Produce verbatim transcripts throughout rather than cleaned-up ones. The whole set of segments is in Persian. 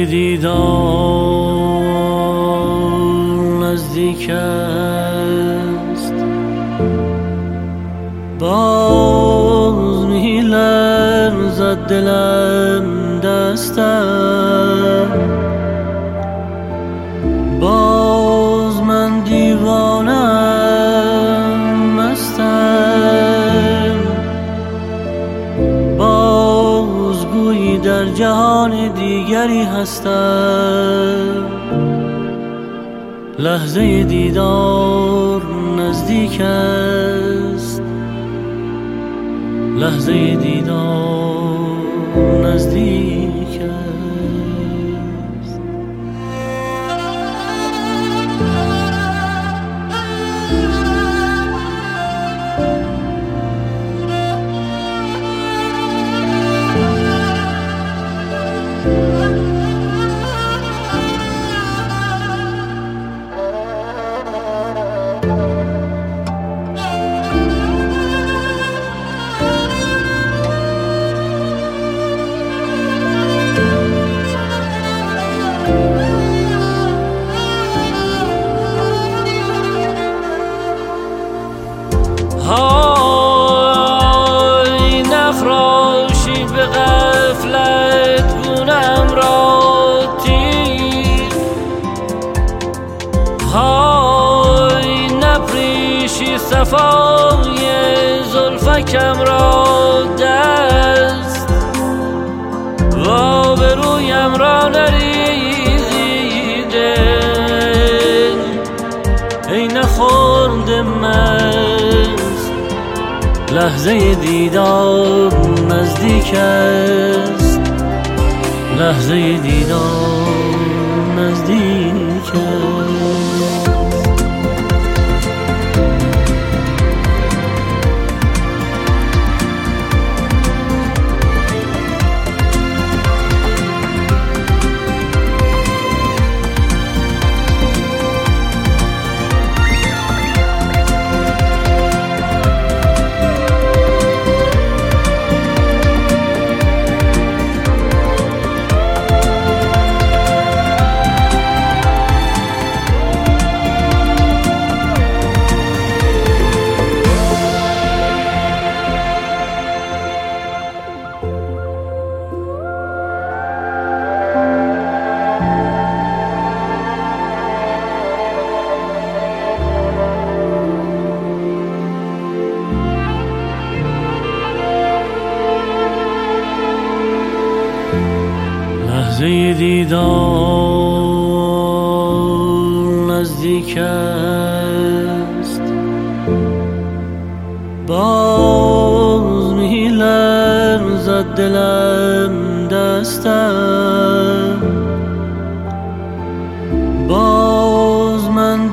دیدار نزدیک است، باز می لرزد دلم دستم، باز من دیوانم مستم، باز گویی در جهان دیگری هستم. لحظه دیدار نزدیک است، لحظه دیدار نزدیک است. های نفراشی به غفلت گونم را تیر، های نپریشی صفای زلفکم را دست، و به رویم را نریزیده ای نخورد من. لحظه دیدار نزدیک است، لحظه دیدار نزدیک است. لحظه دیدار نزدیک است، باز می لرزد دلم دستم، باز من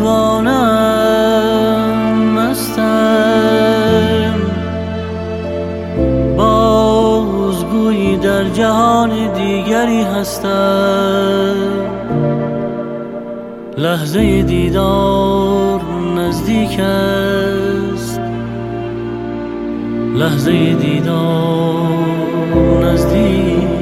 دیوانم مستم، باز گویی در جهان دیگری هستم. لحظه دیدار نزدیک است، لحظه دیدار نزدیک